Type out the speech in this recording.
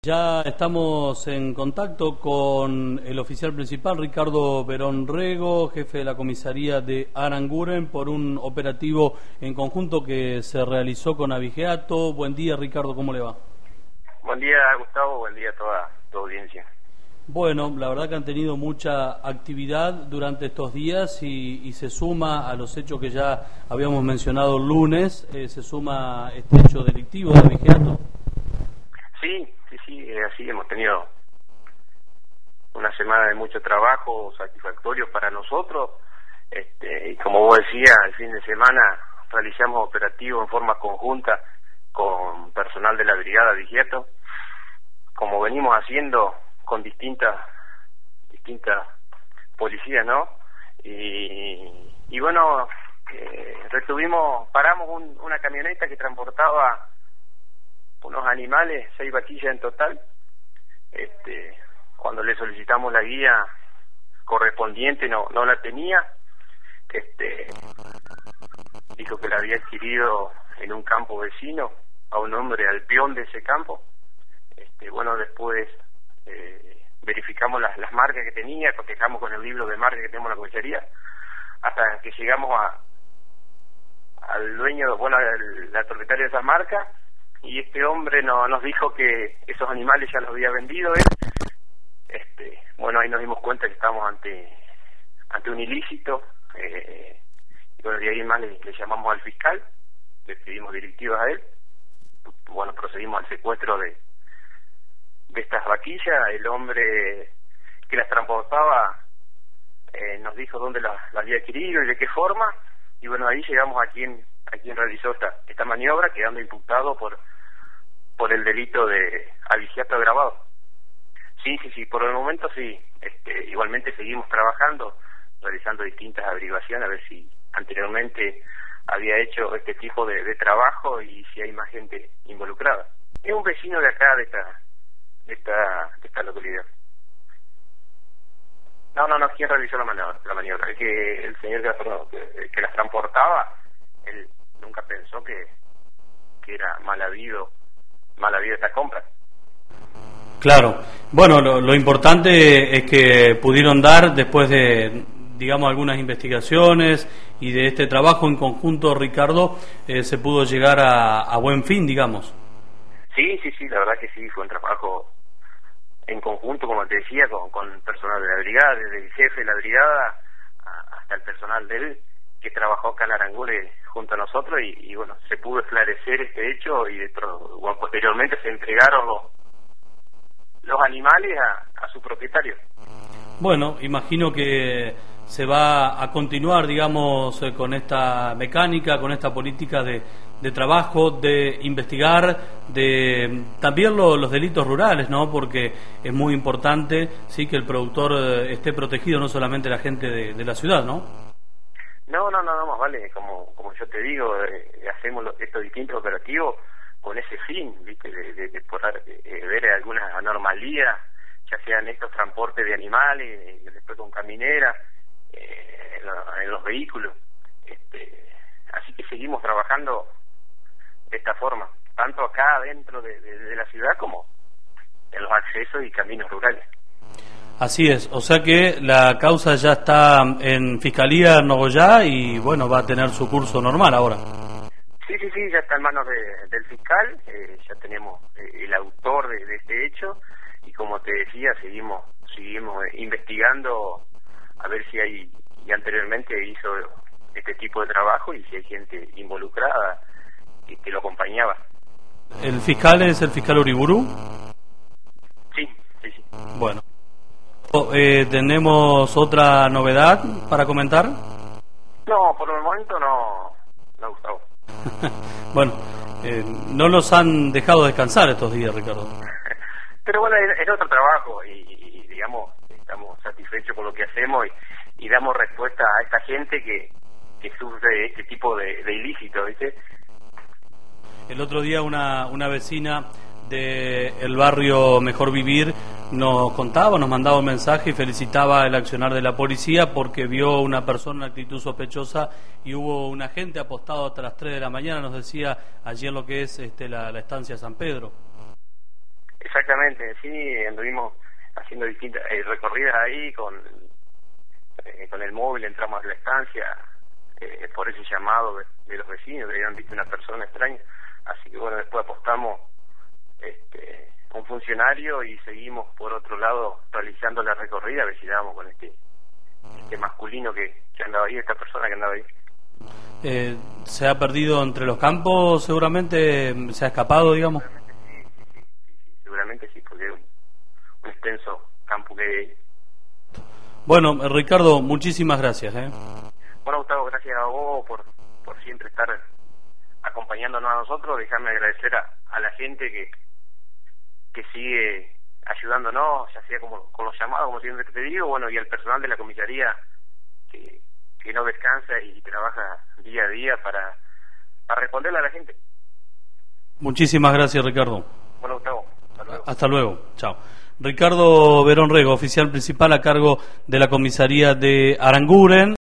Ya estamos en contacto con el oficial principal, Ricardo Verón Rego, jefe de la comisaría de Aranguren, por un operativo en conjunto que se realizó con Abigeato. Buen día, Ricardo, ¿cómo le va? Buen día, Gustavo, buen día a toda tu audiencia. Bueno, la verdad que han tenido mucha actividad durante estos días y se suma a los hechos que ya habíamos mencionado el lunes, se suma este hecho delictivo de Abigeato. Sí, así hemos tenido una semana de mucho trabajo satisfactorio para nosotros, y como vos decías, el fin de semana realizamos operativos en forma conjunta con personal de la brigada Abigeato, como venimos haciendo con distintas policías, ¿no? Y bueno, paramos una camioneta que transportaba unos animales, 6 vaquillas en total. Cuando le solicitamos la guía correspondiente no la tenía. Dijo que la había adquirido en un campo vecino a un hombre al peón de ese campo. Bueno, después verificamos las marcas que tenía, cotejamos con el libro de marcas que tenemos en la comisaría, hasta que llegamos al dueño, al propietario de esas marcas. Y este hombre nos dijo que esos animales ya los había vendido él. Bueno, ahí nos dimos cuenta que estábamos ante un ilícito. Y bueno, de ahí más le llamamos al fiscal, le pedimos directivas a él. Bueno, procedimos al secuestro de estas vaquillas. El hombre que las transportaba nos dijo dónde las había adquirido y de qué forma. Y bueno, ahí llegamos a quien realizó esta maniobra, quedando imputado por el delito de abigeato agravado. Sí, por el momento sí. Igualmente seguimos trabajando, realizando distintas averiguaciones, a ver si anteriormente había hecho este tipo de trabajo y si hay más gente involucrada. Es un vecino de acá, de esta localidad. No, ¿quién realizó la maniobra? Es que el señor que las transportaba, él nunca pensó que era mal habido esta compra. Claro. Bueno, lo importante es que pudieron dar, después de, digamos, algunas investigaciones y de este trabajo en conjunto, Ricardo, se pudo llegar a buen fin, digamos. Sí, la verdad que sí, fue un trabajo en conjunto, como te decía, con personal de la brigada, desde el jefe de la brigada hasta el personal de él, que trabajó acá en Aranguren junto a nosotros, y bueno, se pudo esclarecer este hecho y posteriormente se entregaron los animales a su propietario. Bueno, imagino que se va a continuar, digamos, con esta mecánica, con esta política de trabajo, de investigar, también los delitos rurales, ¿no? Porque es muy importante, sí, que el productor esté protegido, no solamente la gente de la ciudad, ¿no? No, más vale, como yo te digo, hacemos estos distintos operativos con ese fin, ¿viste? De poder ver alguna anormalía, ya sean estos transportes de animales, después con camineras, en los vehículos. Así que seguimos trabajando de esta forma, tanto acá dentro de la ciudad como en los accesos y caminos rurales. Así es, o sea que la causa ya está en Fiscalía en Nogoyá y bueno, va a tener su curso normal ahora. Sí, ya está en manos del fiscal, ya tenemos el autor de este hecho, y como te decía, seguimos investigando a ver si y anteriormente hizo este tipo de trabajo y si hay gente involucrada que lo acompañaba. ¿El fiscal es el fiscal Uriburu? Sí. Bueno. ¿Tenemos otra novedad para comentar? No, por el momento no, Gustavo. Bueno, no nos han dejado descansar estos días, Ricardo. Pero bueno, es otro trabajo y digamos, estamos satisfechos con lo que hacemos y damos respuesta a esta gente que sufre este tipo de ilícito, ¿viste? El otro día una vecina del barrio Mejor Vivir nos mandaba un mensaje y felicitaba el accionar de la policía porque vio una persona en actitud sospechosa y hubo un agente apostado hasta las 3 de la mañana, nos decía allí en lo que es la estancia San Pedro. Exactamente, sí, anduvimos haciendo distintas recorridas ahí con el móvil, entramos a la estancia, por ese llamado de los vecinos que habían visto una persona extraña, así que bueno, después apostamos a un funcionario y seguimos por otro lado realizando la recorrida, a ver si dábamos con este masculino que andaba ahí, esta persona que andaba ahí. ¿Se ha perdido entre los campos seguramente? ¿Se ha escapado, digamos? Seguramente sí, porque es un extenso campo que hay ahí. Bueno, Ricardo, muchísimas gracias. Bueno, Gustavo, gracias a vos por siempre estar acompañándonos a nosotros. Déjame agradecer a la gente que sigue ayudándonos, ya sea como con los llamados, como siempre te digo, bueno, y al personal de la comisaría que no descansa y trabaja día a día para responderle a la gente. Muchísimas gracias, Ricardo. Bueno, Gustavo, hasta luego. Hasta luego, chao. Ricardo Verón Rego, oficial principal a cargo de la comisaría de Aranguren.